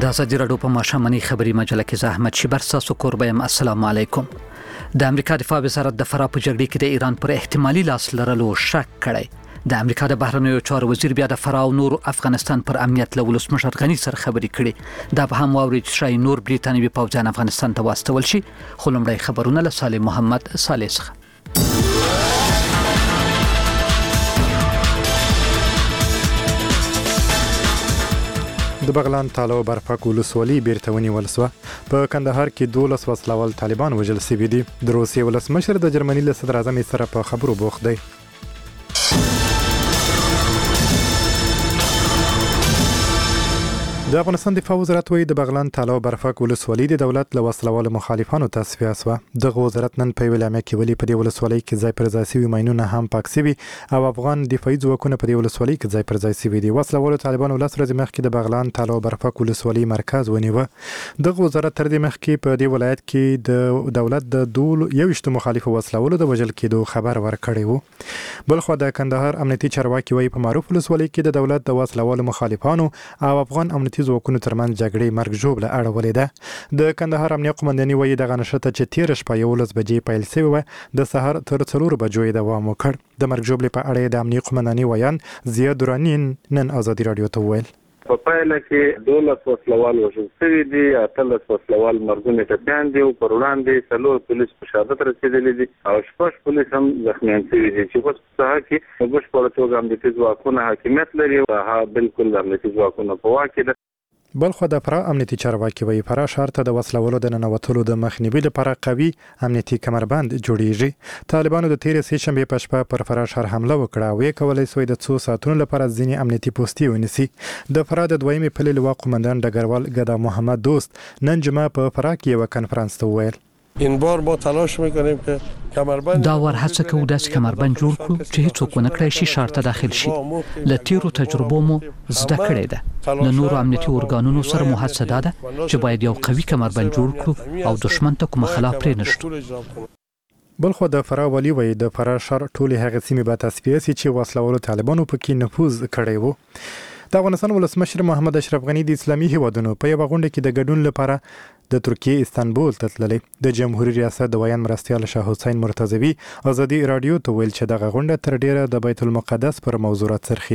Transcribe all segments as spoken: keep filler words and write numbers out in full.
د ازادي راډیو په ماښامنۍ خبري مجله کې زحمت شبر ساسو کوربه یم. السلام علیکم. د امریکا دفاع وزارت د فراه په جګړه کې د ایران پر احتمالي لاس لرلو شک کړی. د امریکا د بهرنیو چارو وزیر بیا د فراه او نور افغانستان پر امنیت له ولسمشر غني سره خبرې کړي. دا به هم واوري چې شاید نور بریتانوي پوځیان افغانستان ته واستول شي. خو لومړی خبرونه له صالح محمد صالح څخه. د بغلان تالو برفک ولسوالي بیرته ونیول شوه. په کندهار کې دولس وسلوال طالبان وژل شوي دي. د روسیې ولسمشر د جرمني له صدر اعظم سره په خبرو بوخت دی. د افغانستان دفاع وزارت وایي د بغلان تالو برفک ولسوالي د دولت له وسلوالو مخالفانو تصفیه شوه. دغه وزارت نن په یوه اعلامیه کې ویلي په دې ولسوالۍ کې ځای پر ځای شوي ماینونه هم پاک شوي او افغان دفاعي ځواکونه په دې ولسوالۍ کې ځای پر ځای شوي دي. وسلوالو طالبانو لس ورځې مخکې د بغلان تالو برفک ولسوالۍ مرکز ونیوه. دغه وزارت تر دې مخکې په دې ولایت کې د دولت د دول یویشتو مخالفو وسلوالو د وژل کېدو خبر ورکړی و. بلخوا د کندهار امنیتي چارواکي وایي په معروف ولسوالۍ کې د دولت د وسلوالو مخالفانو او افغان امنیتي ځواکونو ترمنځ جګړې مرګ ژوبله اړولې ده. د کندهار امنیه قومنداني وایي دغه نښته چې تېره شپه یولس بجې پیل شوې وه د سهار تر څلورو بجو یې دوام وکړ. د مرګ ژوبلې په اړه د امنیه قومنداني ویان ضیا دراني نن ازادي راډیو ته وویل. په پایله کې دولس وسلوال وژل شوي دي، اتلس وسلوال مرګونې ټپیان دي او پر وړاندې څلور پولیس په شهادت رسېدلي دي او شپږ پولیس هم زخمیان شوي دي چې اوس په ساحه کې په بشپړه توګه امنیتي ځواکونه حاکمیت لري او هغه بالکل د امنیتي ځواکونو په واک کې ده. بلخو د فراه امنیتي چارواکي وایي فراه ښار ته د وسلوالو د ننوتلو د مخنیوي لپاره قوي امنیتي کمربند جوړیږي. طالبانو د تېرې سې شنبې په شپه پر فراه ښار حمله وکړه او یې کولی سوی د څو ساعتونو لپاره ځینې امنیتي پوستې ونیسي. د فراه د دویمې پلې لواء قومندان ډګروال ګدا محمد دوست نن جمعه په فراه کې یوه کنفرانس ته وویل این بار ما تلاش میکنیم که کمربند دا ور هڅه کوو داسې کمربند جوړ کړو چې هیڅوک ونه کړای شي ښار ته داخل شي. له تیرو تجربو مو زده کړې ده. له نورو امنیتي ارګانونو سره مو هڅه دا ده چې باید یو قوي کمربند جوړ کړو او دښمن ته کومه خلا پرې نشو. بلخو د فراه والی وایي د فراه ښار ټولې هغې سیمې به تصفیه سي چې وسلوالو طالبانو پکې نفوذ کړی و. د افغانستان ولسمشر محمد اشرف غني د اسلامي هیوادونو په یوه غونډه کې د ګډون لپاره د ترکیې استانبول ته تللی. د جمهوریت ریاست د ویان مرستیال شاه حسین مرتضوي ازادي راډیو ته ویل چې دغه غونډه تر ډیره د بیت المقدس پر موضوع راڅرخي.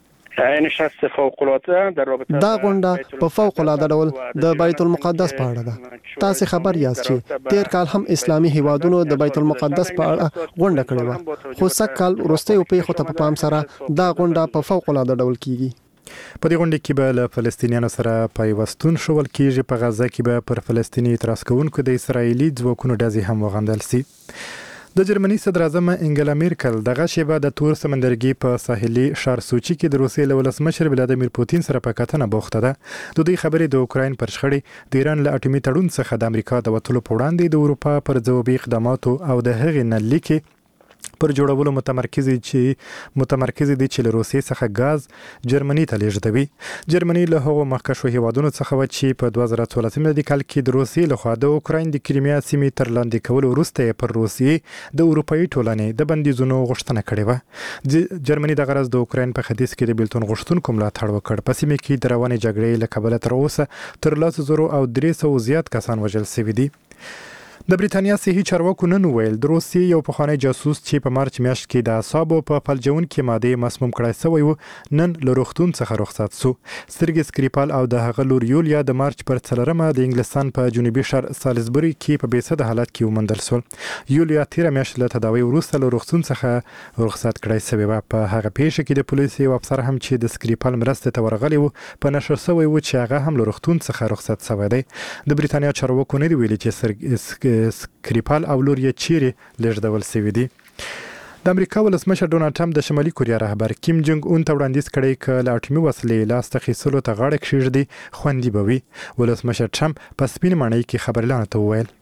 دا غونډه په فوق العاده ډول د بیت المقدس په اړه ده. تاسو خبر یاست چې تیر کال هم اسلامي هیوادونو د بیت المقدس په اړه غونډه کړې وه، خو سږ کال وروستیو پیښو ته په پام سره دا غونډه په فوق العاده ډول کیږي. په دې غونډه کې به له فلسطینیانو سره پیوستون شول کېږي. په غزه کې به پر فلسطیني اعتراض کوونکو د اسرایلي ځواکونو ډزې هم وغندل شي. د جرمني صدر اعظم انګلا میرکل دغه شیبه د تور سمندرګي په ساحلي ښار سوچي کې د روسیې له ولسمشر ولادیمیر پوتین سره په کتنه بوخته ده. د دوی خبرې د اوکراین پر شخړې د ایران له اټومي تړون څخه د امریکا د وتلو په وړاندې د اروپا پر ځوابي اقداماتو او د هغې نه لیکي پر جوړولو متمرکز چې متمرکز دي چې له روسیې څخه غاز جرمني ته لیږدوي. جرمني له هغو مخکښو هیوادونو څخه و چې په دوه زره څوارلسم میلادي کال کې د روسیې لخوا د اوکراین د کریمیا سیمې تر لاندې کولو وروسته پر روسیې د اروپایي ټولنې د بندیزونو غوښتنه کړې وه. جرمني دغه ورځ د اوکراین په ختیځ کې د بیلتون غوښتونکو ملاتړ وکړ. په سیمه کې د روانې جګړې له کبله تر اوسه تر لس زرو او درې سوو زیات کسان وژل شوي دي. د بریتانیا صحي چارواکو نن وویل د روسیې یو پخوانی جاسوس چې په مارچ میاشت کې د اعصابو په فلجونکې مادې مسموم کړای شوی و نن له روغتون څخه رخصت شو. سترګې سکریپال او د هغه لور یولیا د مارچ پر څلورمه د انګلستان په جنوبي ښار سالیزبوري کې په بېسده حالت کې وموندل شول. یولیا تیره میاشت له تداوۍ وروسته له روغتون څخه رخصت کړای شوې وه. په هغه پیښه کې د پولیسو یو افسر هم چې د سکریپال مرستې ته ورغلی و په نښه شوی و چې هغه هم له روغتون څخه رخصت شوی دی. د بریتانیا چارواکو نه دي ویلي چې سکریپال او لور یې چیرې لیږدول شوي دي. د امریکا ولسمشر ډونالډ ټرمپ د شمالي کوریا رهبر کیم جونګ اون ته وړاندیز کړی چې له اټومي وسلې لاس ته اخیستلو ته غاړه کښېږدي خوندي به وي. ولسمشر ټرمپ په سپین ماڼۍ کې خبريالانو ته وویل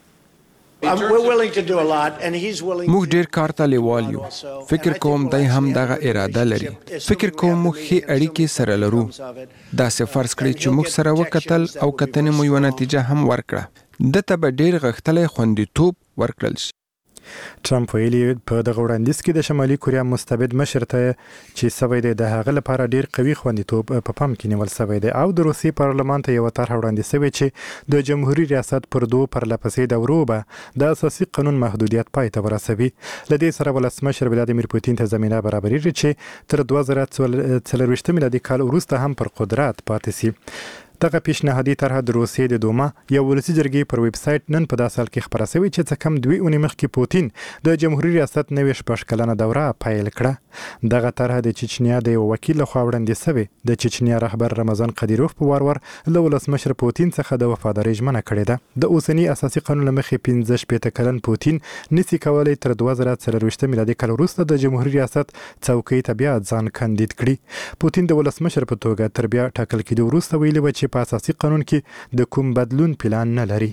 موږ ډیر کار ته لیوال یو. فکر کوم دای هم دغه اراده لري. فکر کوم موږ ښې اړیکې سره لرو. داسې فرض کړئ چې موږ سره وکتل او کتنې مو یوه نتیجه هم ورکړه. دته به ډیر غښتلی خوندیتوب ورکړل شي. ټرمپ ویلي په دغه وړاندیز کې د شمالي کوریا مستبد مشر ته چې سوی دی د هغه لپاره ډیر قوي خوندیتوب په پام کې نیول سوی دی او د روسي پارلمان ته یو طرح وړاندې سوی چې د جمهوریت ریاست پر دوه پرلپسې دورو به د اساسي قانون محدودیت پای ته ورسوي. لدې سره ولسمشر ولادیمیر پوتین ته زمينه برابرېږي چې تر دوه زره څلرویشت میلادي کال وروسته هم پر قدرت پاتې شي. دغه پیشنهادي طرح د روسیې د دوما یو ولسي جرګې پر ویب سایت نن په داسې حال کې خبره شوې چې څه کم دوه اونۍ مخکې پوتین د جمهوریت ریاست نوې شپږ کلنه دوره پیل کړه. دغه طرح د چچنیا د یو وکیل لخوا وړاندې شوې. د چچنیا رهبر رمضان قدیروف په وار وار له ولسمشر پوتین څخه د وفادارۍ ژمنه کړې ده. د اوسنی اساسي قانون مخې پنځه شپېته کلن پوتین نسی کولای تر دوه زره څلرویشت میلادي کال وروسته د جمهوریت ریاست څوکۍ ته بیا ځان کاندید کړي. پوتین د ولسمشر په توګه تر بیا ټاکل کېدو وروسته ویلي و چې په اساسي قانون کې د کوم بدلون پلان نه لري.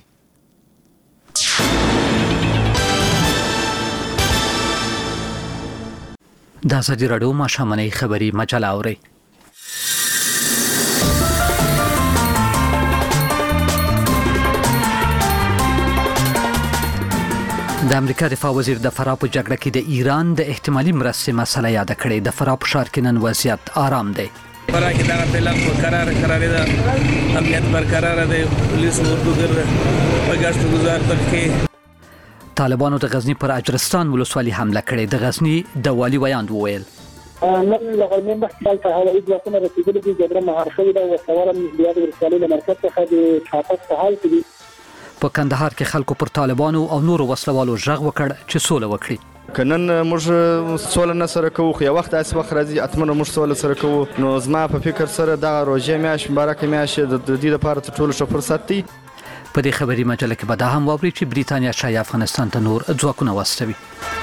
د ازادي راډیو ماښامنۍ خبري مجله اورئ. د امریکا دفاع وزیر د فراه په جګړه کې د ایران د احتمالي مرستې مسله یاد کړې. د فراه په ښار کې نن وضعیت آرام دی. فراه کې دا پلان برقرار قرار ده، امنیت برقرار دی، پولیس اردوګر په ګشت گزار ترکه. طالبانو د غزنی پر اجرستان ولسوالي حمله کړې. د غزنی د والي ویاند وویل نن لغړمن بخښل ته هوایي ځواکونه رسیدلي دي. جګړه مهار شوې ده او سوالم بیا د ولسوالۍ له مرکز څخه د چاپک په حال کې دي. په کندهار کې خلکو پر طالبانو او نورو وسلوالو ژغ وکړ چې سوله وکړي. کنن موږ سوله نه سره کوو، خو یو وخت داسې وخت راځي اتمنه موږ سوله سره کوو. نو زما په فکر سره دغه روژې میاشت مبارکه میاشت د دې لپاره تر ټولو ښه فرصت دی. په دې خبري مجله کې به دا هم واورئ چې بریتانیا شایي افغانستان ته نور ځواکونه واستوي.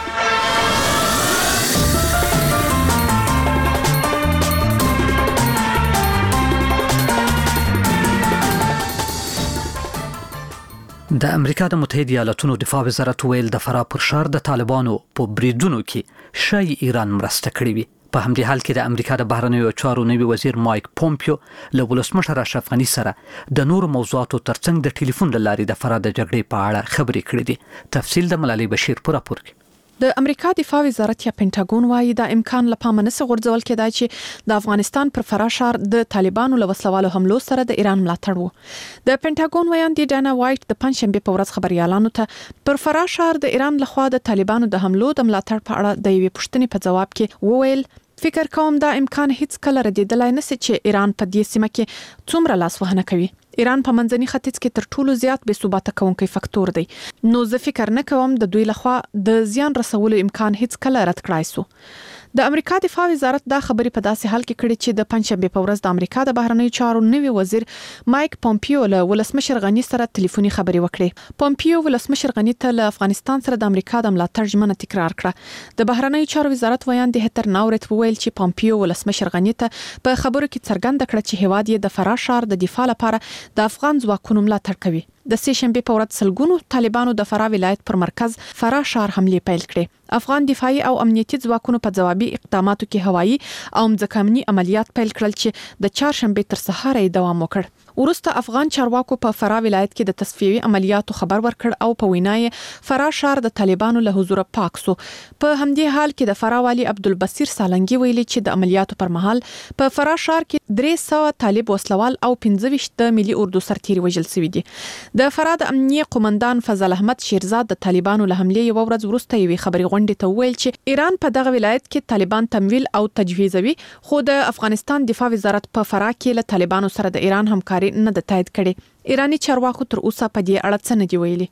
د امریکا د متحده ایالاتونو دفاع وزارت ویل د فراه پر ښار د طالبانو په بریدونو کې شای ایران مرسته کړې وي. په همدې حال کې د امریکا د بهرنیو چارو نوي وزیر مایک پومپیو له ولسمشر اشرف غني سره د نورو موضوعاتو ترڅنګ د ټلیفون له لارې د فراه د جګړې په اړه خبرې کړې دي. تفصیل د ملالۍ بشیر په راپور کې. د امریکا دفاع وزارت یا پینټاګون وايي دا امکان له پامه نه غورځول کېدای چې د افغانستان پر فراه ښار د طالبانو له وسلوالو حملو سره د ایران ملاتړ وو. د پینټاګون ویاندې ډانا وایټ د پنځشنبه په ورځ خبريالانو ته پر فراه ښار د ایران لخوا د طالبانو د حملو د ملاتړ په اړه د یوې پوښتنې په جواب کې وویل فکر کوم دا امکان هیڅ کله ردیدلای نه سي چې ایران په دې سیمه کې څومره لاس وهنه کوي. ایران په منځني ختیځ کې تر ټولو زیات بې ثباته کوونکی فاکتور دی. نو زه فکر نه کوم د دوی لخوا د زیان رسولو امکان هیڅ کله رد کړای سو. د امریکا دفاع وزارت دا خبري په داسې حال کې کړي چې د پنځشنبه په ورځ د امریکا د بهرنیو چارو نوي وزیر مایک پومپیو له ولسمشر غني سره ټلیفوني خبري وکړي. پومپیو ولسمشر غني ته له افغانستان سره د امریکا د ملاتړ ژمنه تکرار کړه. د بهرنیو چارو وزارت ویاندې هتر ناورت وویل چې پومپیو ولسمشر غني ته په خبرو کې څرګنده کړه چې هواد یې د فراه ښار د دفاع لپاره د افغان ځواکونو ملاتړ کوي. د سه شنبه په ورځ سلګونو طالبانو د فراه ولایت پر مرکز فراه ښار حمله پیل کړې. افغان دفاعي او امنیتي ځواکونو په ځوابي اقداماتو کې هوایي او ځمکني عملیات پیل کړل چې د چهارشنبه تر سهار دوام وکړ. ورسته افغان چارواکو په فراه ولایت کې د تصفیوي عملیاتو خبر ورکړ او په وینای فراه ښار د طالبانو له حضور پاک سو. په همدې حال کې د فراه والی عبدالبصیر سالنګي ویلي چې د عملیاتو پر مهال په فراه ښار کې درې سوه طالب وسلوال او پنځه ویشت د ملي اردو سرتیري وژل شوي دي. د فراه د امنیه قومندان فضل احمد شیرزاد د طالبانو له حملې یو ورځ وروسته یوې خبري غونډې ته ویل چې ایران په دغه ولایت کې طالبان تمویل او تجویزوي، خو د افغانستان دفاع وزارت په فراه کې له طالبانو سره د ایران همکاري نه د تایید کړي. ایرانی چارواکو تر اوسه په دې اړه څه نه دی ویلي.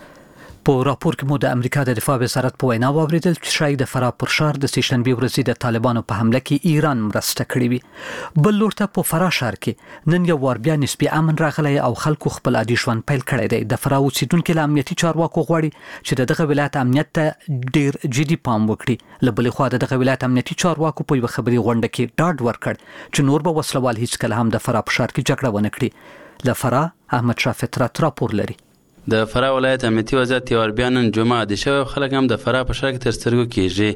په راپور کې مو د امریکا د دفاع وزارت په وینا واوریدل چې شاید د فراه پر ښار د سه شنبه ورځې د طالبانو په حمله کې ایران مرسته کړې وي. بل لورته په فراه ښار کې نن یو وار بیا نسبي امن راغلی او خلکو خپل عادي ژوند پیل کړی دی. د فراه اوسیدونکو له امنیتي چارواکو غواړي چې دغه ولایت امنیت ته ډیر جدي پام وکړي. له بلې خوا دغه ولایت امنیتي چارواکو په یو خبري غونډه کې ډاډ ورکړ چې نور به وسلوال هیڅ کله هم د فراه په ښار کې جګړه ونه کړي. له فراه احمد شاه فطرت راپور لري. د فراه ولایت امنیتي وضعیت یو بیا نن جمعه عادي شوی او خلک هم د فراه په ښار کې تر سترګو کېږي.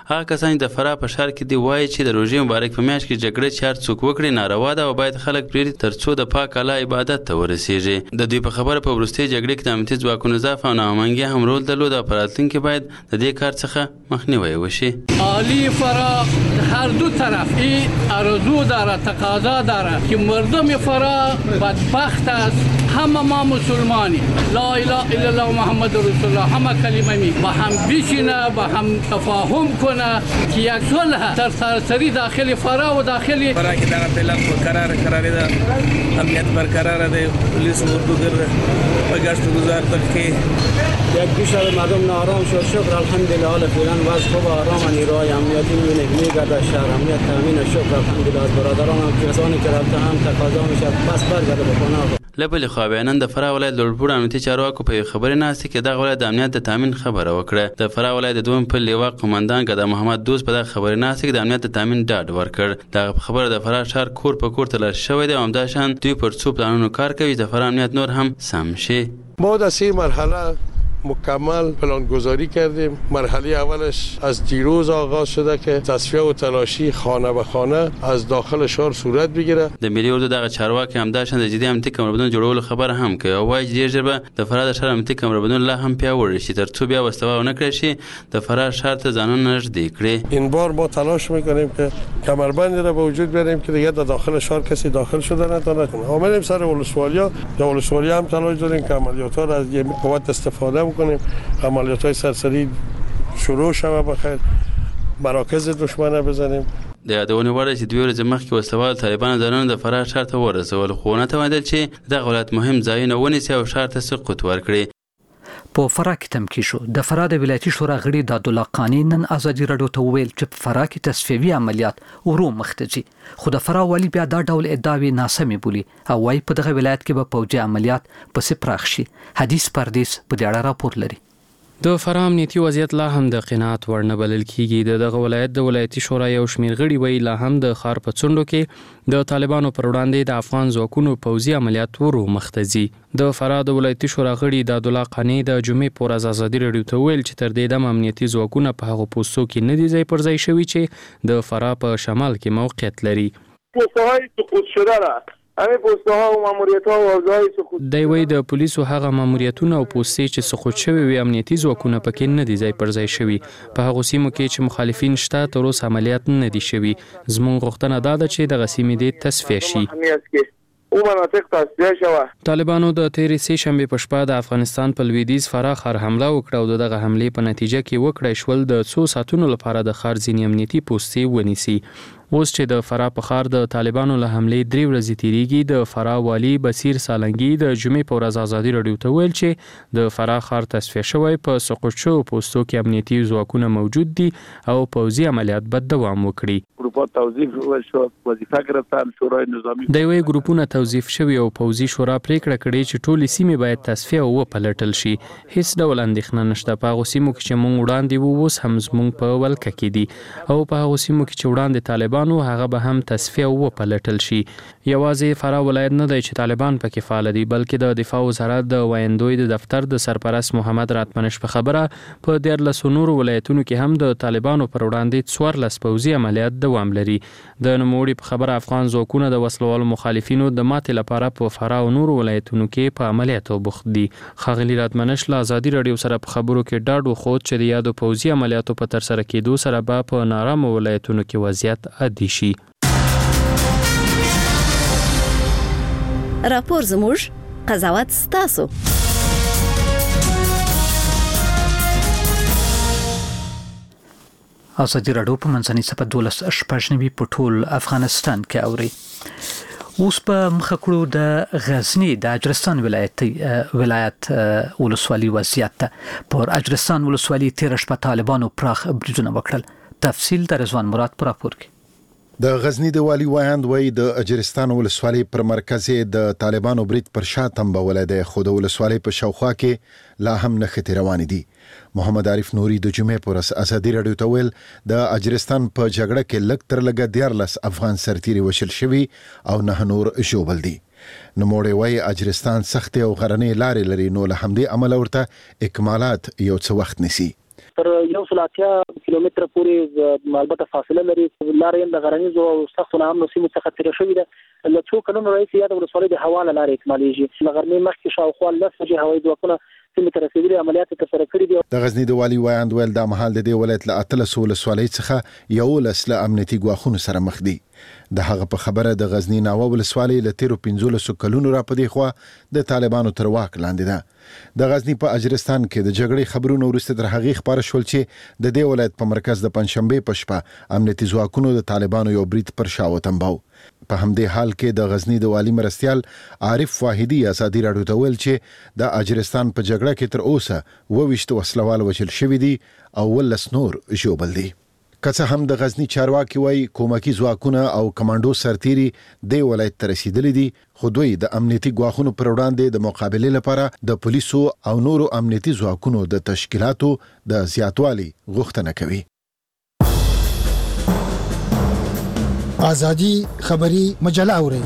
هغه کسان د فراه په ښار کې دی وایي چې د روژې مبارک په میاشت کې جګړه چې هر څوک وکړي ناروا ده او باید خلک پرېږدي تر څو د پاک الله عبادت ته ورسیږي. د دوی په خبره په وروستۍ جګړې کې د امنیتي ځواکونو ضعف او ناامنګي هم رول درلود او په راتلونکي کې باید د دې کار څخه مخنیوی وشي. عالی فراه هر دو طرف این آرزو داره، تقاضا داره که مردم فراه بدبخت است. همه ما مسلمانی، لا اله الا الله محمد رسول الله، همه کلمه می با هم بشینه، با هم تفاهم کنه که یک صلح در سراسری داخل فراه و داخل فراه کې دا پلان برقرار قرار ده، امنیت برقرار ده، پولیس اردوګر په گشت گذار کې یک بیشتر مردم نارام شد. شکر الحمدلله حال فعلا وضع خوب آرام نیروهای امنیتی میبینه میگرده شهر امنیت تامین. شکر الحمدلله از برادران هم کسانی که رفته هم تقاضا میشه پس برگرده به خانه. له بلې خوا بیا نن د فراه ولایت لوړپوړو امنیتي چارواکو په یوې خبرې ناستې کې دغه ولایت د امنیت د تامین خبره وکړه. د فراه ولایت د دویم پل لیوا قمندان ګدا محمد دوست په دغه خبرې ناستې کې د امنیت د تامین ډاډ ورکړ. دغه خبره د فراه ښار کور په کور تلاشي شوی دی او همداشان دوی پر څو پلانونو کار کوي چې د فراه امنیت نور هم سم شي. ما در سه مرحله مکمل پلانگذاری کردیم. مرحله اولش از دیروز آغاز شده که تصفیه و تلاشی خانه به خانه از داخل شهر صورت بگیره. د ملي اردو دغه چارواکي همداشان د جدي امنیتي کمربندونو جوړولو خبره هم کوي او وایي چې ډېر ژر به د فراه د ښار امنیتي کمربندونه لا هم پیاوړي شي تر څو بیا وسوه ونه کړی شي د فراه ښار ته ځانونه نږدې کړي. این بار ما تلاش میکنیم که کمربندی را به وجود بیاریم که دیگه در داخل شهر کسی داخل شده نتونه کنه. آمدیم سر ولسوالیا، در ولسوالیا هم تلاش داریم که عملیات‌ها را از قوت استفاده بکنیم. عملیات‌های سرسری شروع شوه بخیر، مراکز دشمن بزنیم. د یادونې وړ چې دوی ورځې مخکې وسوال طالبان ځانونه د فراه ښار ته ورسول خو ونه توانېدل چې دغه ولایت مهم ځایونه ونیسي او ښار ته سقوط ورکړي. په فراه کې تمکی شو. د فراه د ولایتي شورا غړي د عبدالله قانی نن ازادي راډیو ته ویل چې په فراه کې تصفیوي عملیات ورو مخته ځي خو د فراه والی بیا دا ډول ادعاوې ناسمې بولي او وايي په دغه ولایت کې به پوځي عملیات پسې پراخ شي. حدیث پردیس په دې اړه راپور لري. د فراه امنیتي وضعیت لا هم د قناعت وړ نه بلل کیږي. د دغه ولایت د ولایتي شورا یو شمېر غړي وایي لا هم د ښار په څنډو کې د طالبانو پر وړاندې د افغان ځواکونو پوځي عملیات ورو مخته ځي. د فراه د ولایتي شورا غړي د عبدالله قانی د جمعې په ورځ ازادي راډیو ته ویل چې تر دې دمه امنیتي ځواکونه په هغو پوستو کې نه دي ځای پر ځای شوي چې د فراه په شمال کې موقعیت لري. پوست‌های سقوط شده را همه پوست‌ها و ماموریت‌ها و حوزه‌های سقوط دی وی د پولیسو هغه ماموریتونه او پوستې چې سقوط شوي وي امنیتي ځواکونه پکې نه دي ځای پر ځای شوي. په هغو سیمو کې چې مخالفین شته تر اوسه عملیات نه دي شوي. زموږ غوښتنه دا ده چې دغه سیمې دې تصفیه شي. او مناطق تصفیه شوه. طالبانو د تیرې سه شنبې په شپه د افغانستان په لویدیځ فراه ښار حمله وکړه او دغه حملې په نتیجه کې وکړای شول د څو ساعتونو لپاره د ښار ځینې امنیتي پوستې ونیسي. اوس چې د فراه په ښار د طالبانو له حملې درې ورځې تیریږي د فراه والی بصیر سالنګي د جمعې په ورځ ازادي راډیو ته ویل چې د فراه ښار تصفیه شوی په سقوط شوو پوستو کې امنیتي ځواکونه موجود دي او پوځي عملیات به دوام وکړي. ګروپونه توظیف شو وظیفه گرفتن شورای نظامی د وی ګروپونه توظیف شوی او پوځي شورا پریکړه کړې چې ټولې سیمې باید تصفیه او پلټل شي. هیڅ ډول اندېښنه نشته. په هغو سیمو کې چې مونږ وړاندې وو اوس هم زموږ په ولکه کې دي او په هغو سیمو کې چې وړاندې طالبان نو هغه به هم تصفیه او پلټل شي. یوازې فراه ولایت نه دی چې طالبان پکې فعال دي بلکې د دفاع وزارت د وایندوی د دفتر د سرپرست محمد راتمنش په خبره په دیارلس نورو ولایتونو کې هم د طالبانو پر وړاندې څوارلس پوځي عملیات دوام لري. د نوموړي په خبره افغان ځواکونه د وسلوالو مخالفینو د ماتې لپاره په فراه او نورو ولایتونو کې په عملیاتو بوخت دي. ښاغلي راتمنش له ازادي راډیو سره په خبرو کې ډاډ وښود چې د یادو پوځي عملیاتو په ترسره کېدو سره به په نارامو ولایتونو کې وضعیت عادي شي. راپور زموږ قضاوت ستاسو. ازادي راډیو په منځنۍ صفحه دولس شپږ نوي په ټول افغانستان کې اوري. اوس په مخه کړو د غزنی د اجرستان ولایت ولایت ولسوالي وضعیت ته. پر اجرستان ولسوالي تیر شپه طالبانو پراخ بریدونه وکړل. تفصیل در رضوان مراد پر راپور کې. د غزنی د والی وایند وای د اجرستان ولسوالۍ پر مرکز د طالبانو برید پر شاتم به ولادت خود ولسوالۍ په شاوخوا کې لا هم نښتې روان دي. محمد عارف نوري د جمعې پر ازادي راډیو ته ویل د اجرستان په جګړه کې لږ تر لږه دیارلس افغان سرتیري وشل شوي او نه نور ژوبل دي. نوموړی وای اجرستان سخت او غرنۍ لارې لري نو له همدې عمل ورته اکمالات یو څه وخت نیسي. تر یو سل اتیا کیلومتره پورې البته فاصله لري. لارې د غرنیزو او سختو نامنو سیمو څخه تېره شوې ده. له څو کلونو راهیسې یاده ولسوالۍ د هوا له لارې اکمالیږي. له غرمې مخکې شاوخوا لس بجې هوایي ځواکونه سیمې ته رسېدلي عملیات ترسره کړي دي. د غزنی د والي وایاند ویل دا مهال د دې ولایت له اتلس ولسوالۍ څخه یولس له امنیتي ګواښونو سره مخ دي. د هغه په خبره د غزنی ناوه ولسوالۍ له تیرو پنځلسو کلونو را پدې خوا د طالبانو تر واک لاندې ده. د غزنی په اجرستان کې د جګړې خبرونه وروسته تر هغې خبره شول چې د دې ولایت په مرکز د پنځشنبې په شپه امنیتي ځواکونو د طالبانو یو برید پر شا وتمباو. په همدې حال کې د غزنی د والي مرستیال عارف واحدی ازادي راډیو ته ویل چې د اجرستان په جګړه کې تر اوسه اووه وسلوال وژل شوي دي او ولس نور ژوبل دي. که څه هم د غزنی چارواکي وایي کومکي ځواکونه او کمانډو سرتیري د ولایت ته رسیدلي دي، خو دوی د امنیتي ګواښونو پر وړاندې د مقابلې لپاره د پولیسو او نورو امنیتي ځواکونو د تشکیلاتو د زیاتوالي غوښتنه کوي. ازادي خبري مجله اوري.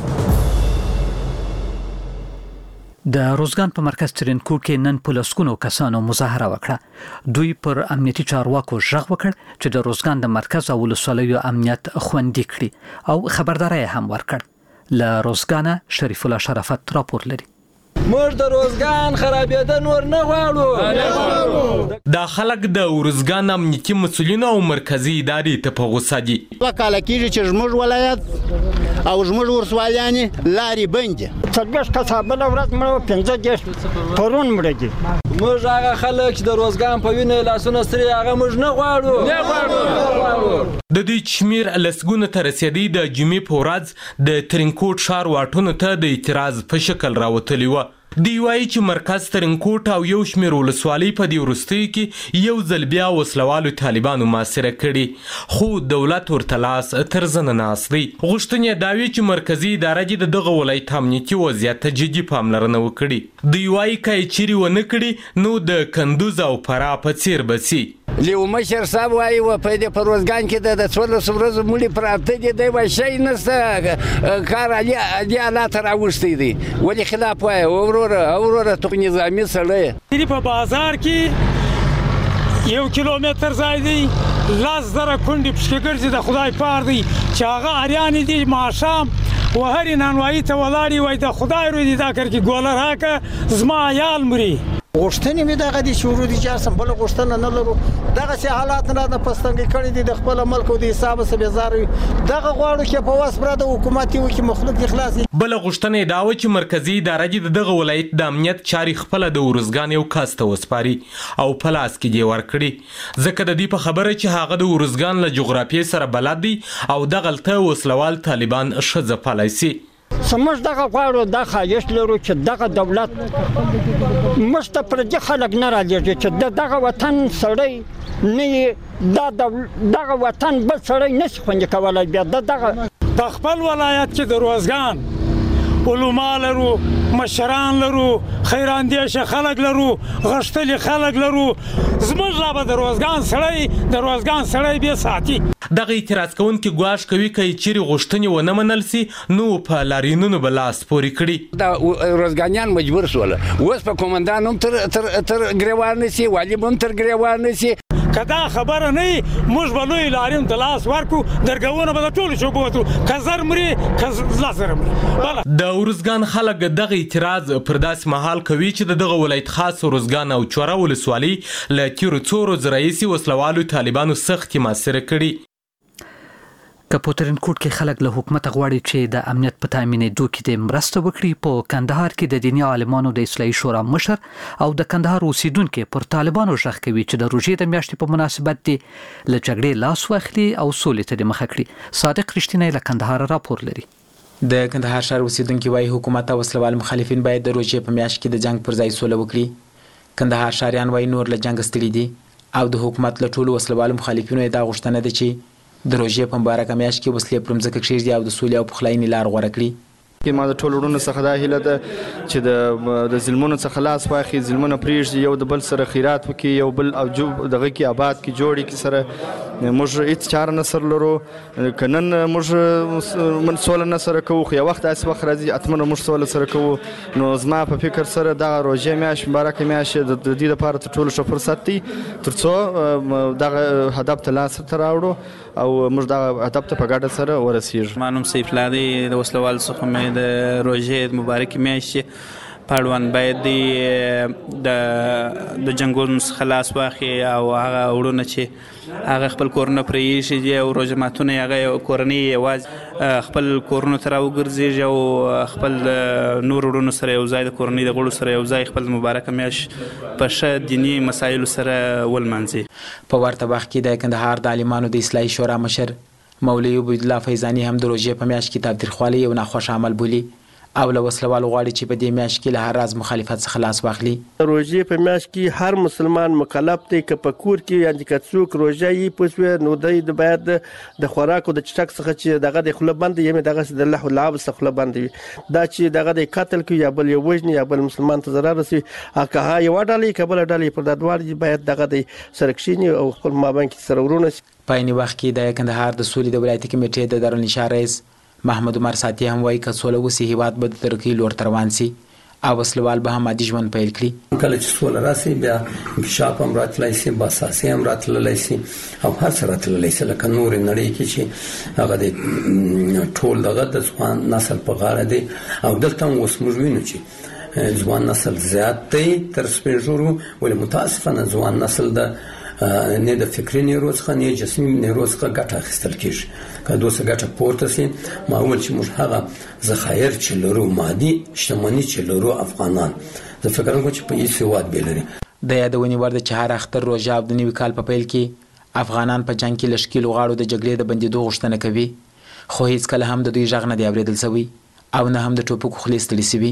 د روزګان په مرکز ترینکوټ کې نن په لسګونو کسانو مظاهره وکړه. دوی پر امنیتي چارواکو غږ وکړ چې د روزګان د مرکز او ولسوالیو امنیت خوندي کړي او خبرداري هم ورکړ. له روزګانه شریف الله شرافت راپور لري. موږ د روزګان خرابېده نور نه غواړو. دا خلک د روزګان امنیتي مسؤلین او مرکزی ادارې ته په غوسه دي. وکاله کیږي چې زموږ ولایت او زموږ ورسوالیانې لارې بند دي. څلوېښت کسه بله ورځ مړه پنځه دېرش پرون مړه دي. موږ هغه خلک چې د روزګان په وینو لاسونه ستړي هغه موږ نه غواړو نه غواړو. د دې شمیر لسګونو ته رسېدی د جمعې په ورځ د ترینکوټ ښار واټونو ته د اعتراض په شکل راوتلی وه. دی وایي چې مرکز ترینکوټ او یو شمیر ولسوالۍ په دې وروستیو کې یو ځل بیا وسلوالو طالبانو محاصره کړي، خو دولت ورته لاس تر زنه ناست دی. غوښتنې یې دا وي چې مرکزي اداره دې د دغه ولایت امنیتي وضعیت ته جدي پاملرنه وکړي. دوی وایي که یې چیرې ونه کړي نو د کندوز او فراه په څیر به سي. لیو مشر صاحب وایي و په دې په روزګان کې د څوارلسو ورځو مړي پراته دي، دی وایي شی نشته، کار عالي حالات راوښتی دی. ولې خلاف وایي وروره وروره تو نظامي سړی په بازار کې یو کیلومتر ځای دی لاس زره کونډې پشکې ګرځي د خدای پار دی چې هغه اریانې دي ماښام و هرې نانوایي ته ولاړې وایي د خدای روی دي دا کر کې ګوله راکه زما عیال مري. غوښتنې مې دغه دي چې ورو دي جاسم بله غوښتنه نه لرو. دغسې حالات نه د پستنګې کړي دي د خپله ملک او د حسابه څه بیزاره وي. دغه غواړو چې په وس پرته حکومت یې وکړي مخلوق دې خلاص وي. بله غوښتنه یې دا وه چې مرکزي اداره دې د دغه ولایت د امنیت چارې خپله د ارزګان یو کس ته وسپاري او په لاس کې دې ورکړي، ځکه د دې په خبره چې هغه د ارزګان له جغرافیې سره بلد دی او دغلته وسلوال طالبان ښه ځپلی سي. موږ دغه غواړو دا خواهش لرو چې دغه دولت موږ ته پردي خلک نه رالیږي چې د دغه وطن سړی نه یې دا دغه وطن بل سړی نشي خوندي کولی. بیا د دغه په خپل ولایت کې د روزګان علما لرو، مشران لرو، خیراندیشه خلک لرو، غښتلي خلک لرو. زموږ لا به د روزګان سړی د روزګان سړی بیا ساتي. دغه اعتراض کوونکي ګواښ کوي که یې چیرې غوښتنې ونه منل سي نو په لاریونونو به لاس پورې کړي. دا روزګانیان مجبور شول اوس په قومندان هم تر تر تر ګریوان نشي، والي هم تر ګریوان نشي. که دا خبره نه وي موږ به لوی لاریون ته لاس ورکړو، درګونه به د ټولو شوبو وتو، که زر مري که لس زره مري. د ارزګان خلک دغه اعتراض پر داسې مهال کوي چې د دغه ولایت خاص ارزګان او چوره ولسوالۍ له تیرو څو ورځو راهیسې وسلوالو طالبانو سختې محاصره کړي. که په ترینکوټ کې خلک له حکومت غواړي چې د امنیت په تامینېدو کې د مرسته وکړي، په کندهار کې د دیني عالمانو د اصلاحي شورا مشر او د کندهار اوسیدونکي پر طالبانو غږ کوي چې د روژې د میاشتې په مناسبت دي له جګړې لاس واخلي او سولې ته دې مخه کړي. صادق رښتینی له کندهار راپور لري. د کندهار ښار اوسیدونکي وایي حکومت او وسلوال مخالفین باید د روژې په میاشت کې د جنگ پر ځای سوله وکړي. کندهار ښاریان وایي نور له جنګ ستړي دي او د حکومت له ټولو وسلوالو مخالفینو یې دا غوښتنه ده چې د روژې په مبارکه میاشت کې وسلې پر مځکه کښېږدي او د سولې او پخلاینې لار غوره کړي. کې ما د ټولو وروڼو څخه دا هیله ده چې د د ظلمونو څخه لاس واخلي، ظلمونه پرېږدي، یو د بل سره خیرات وکړي، یو بل او جو دغه کې آباد کې جوړ کړي سره. موږ هېڅ چاره نه سره لرو، که نن موږ من سوله نه سره کوو، خو یو وخت داسې وخت راځي اتمنه موږ سوله سره کوو. نو زما په فکر سره دغه روژې میاشت مبارکه میاشت د دې لپاره تر ټولو ښه فرصت دی تر څو دغه هدف ته لاس ته راوړو او موږ دغه هدف ته په ګډه سره ورسېږو. ما نوم سیف الله دی، د وسلوالو څخه مې د روژې مبارکې میاشتې پاړوان باید د د جنګونو څخه لاس واخلي او هغه وروڼه چې هغه خپل کورونه پرېښي او روژه ماتونه هغه کورنۍ یوازې خپل کورونو ته راوګرځېږي او خپل نور وروڼو سره یو ځای د کورنۍ د غړو سره یو ځای خپل مبارکه میاشت په ښه دیني مسایلو سره ولمانځي. په ورته وخت کې د کندهار د عالمانو د اصلاحي شورا مشر مولوي عبیدالله فیضاني هم د روژې په میاشت کې تاوتریخوالی یو ناخوښه عمل بولي او له وسلوالو غواړي چې په دې میاشت کې له هر راز مخالفت څخه لاس واخلي. روژې په میاشت کې هر مسلمان مکلف دی که په کور کې یعنې که څوک روژه یې پوسوي نو دی د باید د خوراک او د چټک څخه چې دغه د خوله بند وي یعنې دغسې د الله لعب څخه خوله بند وي، دا چې دغه د قتل کوي یا بل یې وژني یا بل مسلمان ته ضرر رسوي، که یوه ډله که بله ډله پر دا دواړه باید دغه د سره کښېني او خپل مابین کې سره ورونه شي. په عیني وخت کې د کندهار د سولې د ولایتي کمیټې د دارالنشا رئیس محمد عمر ساتي هم وایي که سوله وسي هیواد به د ترقۍ لور ته روان سي او وسلوال به هم عادي ژوند پیل کړي. کله چې سوله راسي بیا انکشاف هم راتللی سي، باساسي هم راتللی سي او هر څه راتللی سي، لکه نورې نړۍ کې چې هغه د ټول دغه د ځوان نسل په غاړه دی او دلته هم اوس موږ وینو چې ځوان نسل زیات دی تر سپین ږیرو، ولې متاسفانه ځوان نسل د نه د فکري نیرو څخه نه جسمي نیرو څخه ګټه اخیستل کېږي. که دوسه ګټه پورته سي ما وویل چې موږ هغه ذخایر چې لرو، مادي شتمني چې لرو افغانان، زه فکر کوم چې په هېڅ هېواد بې لري. د یادونې وړ ده چې هر اختر روژه او د نوي کال په پیل کې افغانان په جنګ کې له ښکېلو غاړو د جګړې د بندېدو غوښتنه کوي، خو هېڅکله هم د دوی غږ نه دی اورېدل سوی او نه هم د ټوپکو خولې ستړي سوي.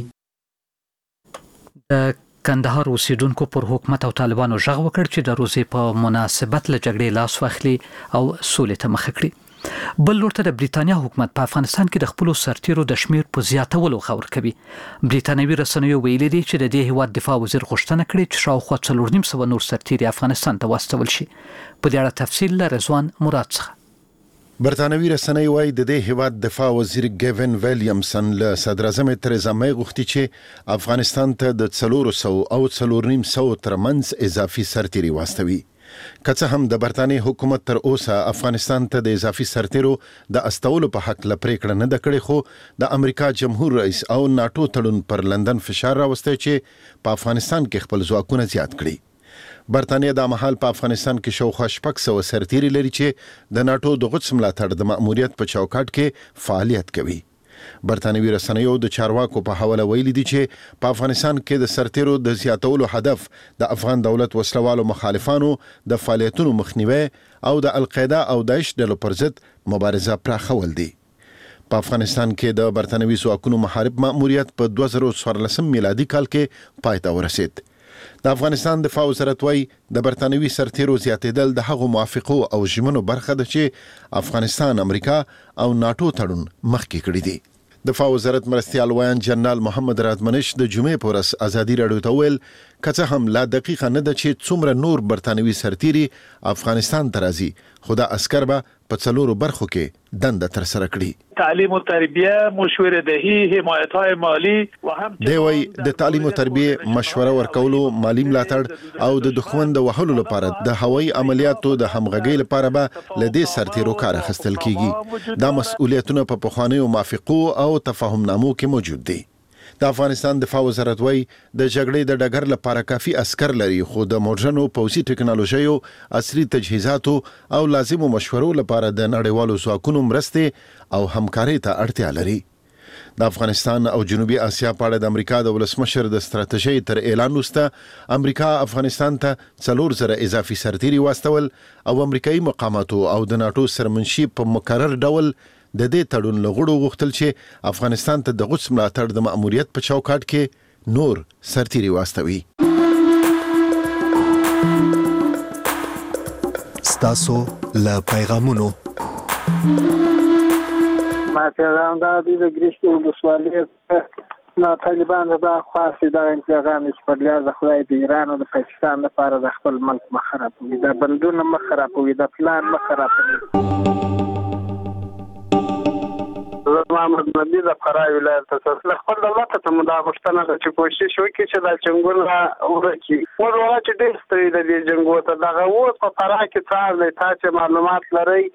د کندهار اوسیدونکو پر حکومت او طالبانو غږ وکړ چې د روزي په مناسبت له جګړې لاس واخلي او سولې ته مخه کړي. بل لور ته د بریتانیا حکومت په افغانستان کې د خپلو سرتیرو د شمیر په زیاتولو خبر کوي. بریتانوي رسنیو ویلي دي چې د دې هیواد دفاع وزیر غوښتنه کړې چې شاوخوا څلور نیم سوه نور سرتیري افغانستان ته واستول شي. په دې اړه تفصیل له رضوان مراد څخه. برتانوي رسنۍ وايي د دې هیواد دفاع وزیر ګیون ویلیامسن له صدر اعظم تریزا مې غوښتي چې افغانستان ته د څلور سوه او څلور نیم سوه ترمنځ اضافي سرتیري واستوي. که څه هم د برتانیې حکومت تر اوسه افغانستان ته د اضافي سرتیرو د استولو په حق له پریکړه نه ده کړې، خو د امریکا جمهور رئیس او ناټو تړون پر لندن فشار راوستی چې په افغانستان کې خپل ځواکونه زیات کړي. برتانیه د مهال په افغانستان کې شاوخوا شپږ سوه سرتیري لري چې د ناټو د قدس ملاتړ د مأموریت په چوکاټ کې فعالیت کوي. برتانوي رسنیو د چارواکو په حواله ویلي دي چې په افغانستان کې د سرتیرو د زیاتولو هدف د افغان دولت وسلوالو مخالفانو د فعالیتونو مخنیوي او د القاعده او داعش ډلو پر ضد مبارزه پراخول دي. په افغانستان کې د برتانوي ځواکونو محارب مأموریت په دوه زره څوارلسم میلادي کال کې پای ته ورسید. د افغانستان دفاع وزارت وايي د برتانوي سرتیرو زیاتېدل د هغو موافقو او ژمنو برخه ده چې افغانستان امریکا او ناټو تړون مخکې کړی دی. دفاع وزارت مرستیال ویان جنرال محمد رادمنش د جمعې په ورځ ازادي راډیو ته ویل که څه هم لا دقیقه نه ده چې څومره نور برتانوي سرتیري افغانستان ته راځي، خو دا عسکر به په څلورو برخو کې دنده ترسره کړي. تعلیم و تربیه، مشوره دهی، حمایت‌های مالی و هم دی وی د تعلیم او تربیه مشوره ورکولو، مالی ملاتړ او د دښمن د وهلو لپاره د هوایي عملیاتو د همغږۍ لپاره به له دې سرتیرو کار اخیستل کیږي. دا مسؤلیتونه په پخوانیو موافقو او تفاهمنامو کې موجود دي. د افغانستان دفاع وزارت وايي د جګړې د ډګر لپاره کافي عسکر لري، خو د موډرنو پوځي ټکنالوژیو، عصري تجهیزاتو او لازمو مشورو لپاره د نړیوالو ځواکونو مرستې او همکارۍ ته اړتیا لري. د افغانستان او جنوبي اسیا په اړه د امریکا د ولسمشر د ستراتیژۍ تر اعلان وروسته امریکا افغانستان ته څلور زره اضافي سرتیري واستول او امریکایي مقاماتو او د ناټو سرمنشي په مکرر ډول د دې تړون له غړو غوښتل چې افغانستان ته د قدس ملاتړ د مأموریت په چوکاټ کې نور سرتیري واستوي. ستاسو له پیغامونو ما پیغام دا دی د ګریشتو ولسوالۍ نو طالبان دا خاصه دا انتقام چې په لار د خدای د ایران او د پاکستان لپاره د خپل ملک مخ خرابوي دا بندونه مخ خرابوي دا پلان مخ خرابوي. محمد نبی د فراه ولایت څخه خپل دولت ته مدا غوښتنه ده چې کوشش وکړي چې دا څنګه ورکی ورته چې د ستړي د دې جنگو ته دغه و په فراه کې څار دی تاسو معلومات لرئ.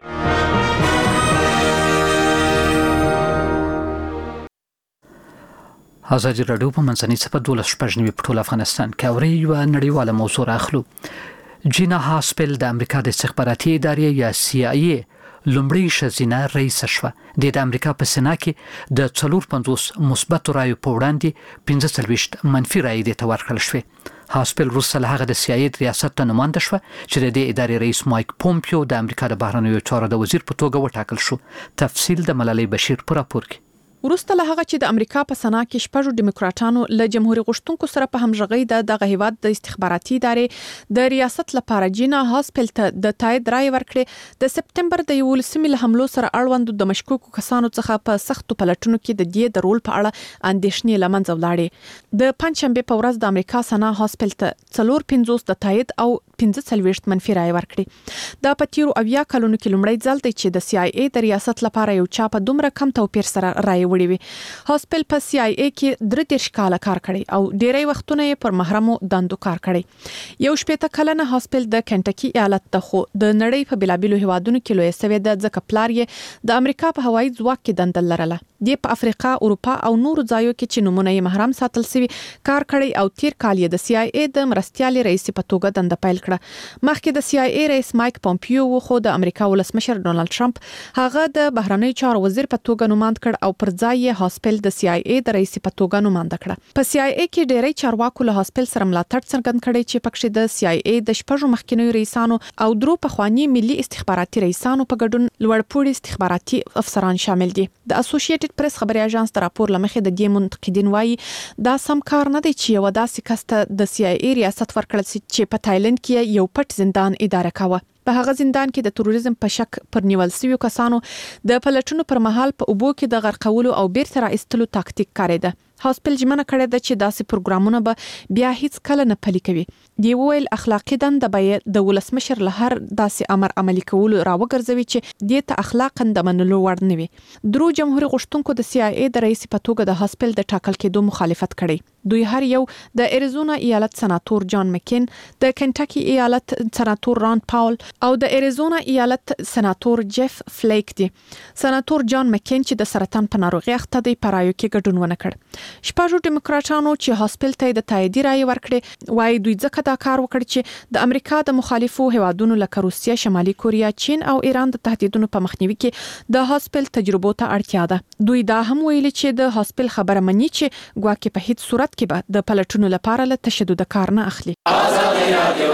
ازادي راډیو په منځنۍ صفه دولس شپږ نیمې په ټول افغانستان کې اوري یو نړیواله موضوع راخلو. جینا هاسپل د امریکا د استخباراتي ادارې یا سی آی ای لومړی ښځینه رئیس شوه. د امریکا په سنا کې د څلور پنځوس مثبت رایو په وړاندې پنځه څلوېښت منفي رایې ته ورکړل شوې. هاسپل وروسته له هغه د سی آی ای ریاست ته نماینده شوه چې د دې ادارې رئیس مایک پومپیو د امریکا د بهرنیو چارو د وزیر په توګه وټاکل شو. تفصیل د ملالۍ بشیر په راپور کې. وروسته له هغه چې د امریکا په سنا کې شپږ دیموکراتانو له جمهوریت غوښتونکو سره په همغږي د دغه هیواد د استخباراتي ادارې د ریاست لپاره جینا هاسپل ته د تایید رائے ورکړې، د سپتمبر د یولسمې له حملو سره اړوند د مشکوکو کسانو څخه په سختو پلټونو کې د دې د رول په اړه اندېښنې لمنځه ولاړې. د پنځشنبه په ورځ د امریکا سنا هاسپل ته څلور پنځوس د تایید او پنځه څلوېښت منفي رائے ورکړې. دا په تیرو اویا کلونو کې لومړی ځل دی چې د سی آی ای د ریاست لپاره یو چا په دومره کم توپیر سره رائے وړي وي. هاسپل په سی آی ای کې درې دېرش کاله کار کړی او ډېری وختونه یې پر محرمو دندو کار کړی. یو شپېته کلنه هاسپل د کنټکی ایالت ته خو د نړۍ په بلابلو هیوادونو کې لوی سوي د ځکه پلار یې د امریکا په هوایي ځواک کې دندل لرله. د په افریقا، اروپا او نورو ځایو کې چې نمونه یې محرم ساتل سوي کار کړی او تیر کال یې د سی آی ای د مرستيالي رئیس په توګه دنده پیل کړه. مخکې د سی آی ای رئیس مایک پومپیو خو د امریکا ولسمشر ډونالد ټرمپ هغه د بهرنیو چارو وزیر په توګه نوماند کړ او پر ځای یې هاسپل د سی آی ای د رئیس په توګه نوماند کړه. په سی آی ای کې ډېری چارواکو له هاسپل سره ملاتړ څرګند کړی چې پکې د سی آی ای د شپږو مخکینیو رئیسانو او درو پخوانی ملي استخباراتي رئیسانو په ګډون لوړپوړي استخباراتي افسران شامل دي. د اسوسییټډ پریس خبري اژانس د راپور لمخې د دې منتقدین وایي دا سم کار نه دی چې یو داسې کس ته د سی آی ای ریاست ورکړل شي چې په تایلند کې یو پټ زندان اداره کاوه. په هغه زندان کې د تروریزم په شک پر نیول شویو کسانو د پلټونو پر مهال په اوبو کې د غرقولو او بیرته را ایستلو تاکتیک کاریده. هاسپل ژمنه کړې ده چې داسې پروګرامونه به بیا هیڅ کله نه پلي کوي. دی ویل اخلاقی دنده به د ولسمشر له هر داسې امر عملي کولو راوګرځوي چې د ته اخلاقا د منلو وړ نه وي. درو جمهوریت غوښتونکو د سی آی ای د رئیس په توګه د هاسپل د ټاکل کېدو مخالفت کړی. دوی هر یو د اریزونا ایالت سناتور جان مکین، د کنټکی ایالت سناتور ران پاول او د اریزونا ایالت سناتور جیف فلیک دي. سناتور جان مکین چې د سرطان په ناروغي اخته دی په رایو کې ګډون ونه کړ. شپږو دیموکراتانو چې هاسپل ته د تایید رائے ورکړي وایي دوی ځکه دا کار وکړ چې د امریکا د مخالفو هیوادونو لکه روسیه، شمالي کوریا، چین او ایران د تهدیدونو په مخنیوي کې د هاسپل تجربو ته اړتیا ده. دوی دا هم ویلي چې د هاسپل خبره مني چې ګواکې په هیڅ صورت کې به د پلټونو لپاره له تشدد کار نه اخلي. ازادي رادیو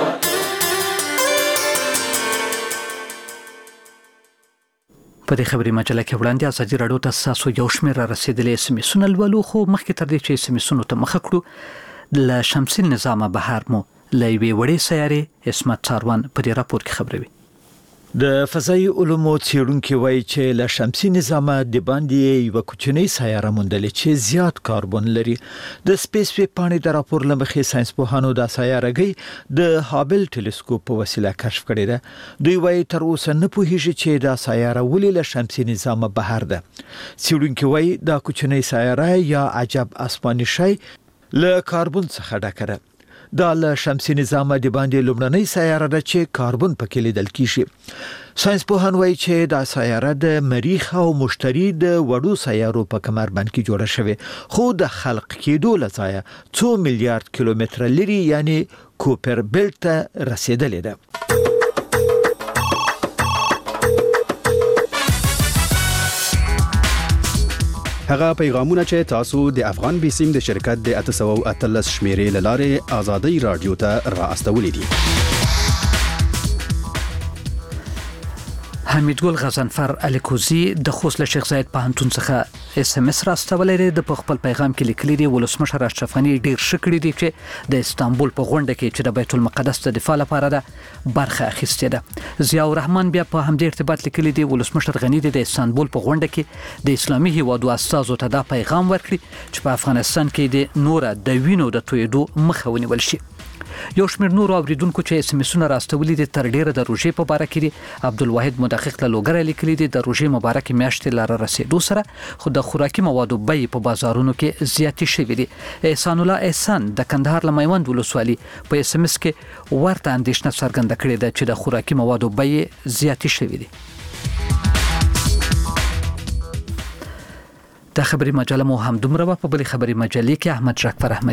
په دې خبري مجله کې وړاندې ازادي راډیو ته تاسو یو شمېر را رسیدلې اس ام اسونه لولو، خو مخکې تر دې چې اس ام اسونو ته مخه کړو له شمسي نظام بهر مو له یوې وړې سیارې اسمت څاروان په دې راپور کې خبروي. د فضایي علومو څېړونکي وایي چې له شمسي نظامه د باندې یو کوچنۍ سیاره موندلې چې زیات کاربن لري. د سپیس ویب پاڼې د راپور لمخې ساينسپوهانو د سیارهګۍ د هابل ټلسکوپ په وسیله کشف کړې ده. دوی وایي تر اوسه نه پوهیږي چې دا سیاره ولې له شمسي نظامه بهر ده. څېړونکي وایي دا کوچنۍ سیاره یا عجب آسماني شی له کاربن څخه ډکه ده. دا له شمسي نظامه د باندې لومړنۍ سیاره ده چې کاربن پکې لیدل کیږي. ساينسپوهان وایي چې دا سیاره د مریخ او مشتري د وړو سیارو په کمربند کې جوړه شوې، خو د خلق کېدو لځایه څو میلیارډ کیلومتر لري یعنی کوپر بیلټ ته رسیدلې ده. هغه پیغامونه چې تاسو د افغان بیسیم د شرکت د اته سوه او اتلس شمیرې لاره آزادۍ رادیو ته را استولې دي. حمیدګل غزنفر الیکوزی د خوست له شیخ زاید پوهنتون څخه اس ام اس راستولې دی. د خپل پیغام کې لیکلي دی ولسمشر اشرف غنی ډیر شکر دی چې د استانبول په غونډه کې چې د بیت المقدس د دفاع لپاره ده برخه اخیستې ده. ضیاء الرحمن بیا په همدې ارتباط لیکلي دی ولسمشر غنی د استانبول په غونډه کې د اسلامي هیوادو استازو ته دا پیغام ورکړي چې په افغانستان کې د نور د وینو د تویدو مخه ونیول شي. یو شمېر نور اوریدونکو چې اس ام اسونه راستولي دي تر ډیره د روژې په باره کې دي. عبدالواحد مدقق له لوګره لیکلي دي د روژې مبارکې میاشتې لاره رسیدو سره خو د خوراکي موادو بیې په بازارونو کې زیاتې شوې دي. احسان الله احسان د کندهار له میوند ولسوالي په اس ام اس کې ورته اندېښنه څرګنده کړې ده چې د خوراکي موادو بیې زیاتې شوې دي. د خبري مجله مو هم دومره په بلې خبري مجلې کې احمد شکفر احمدی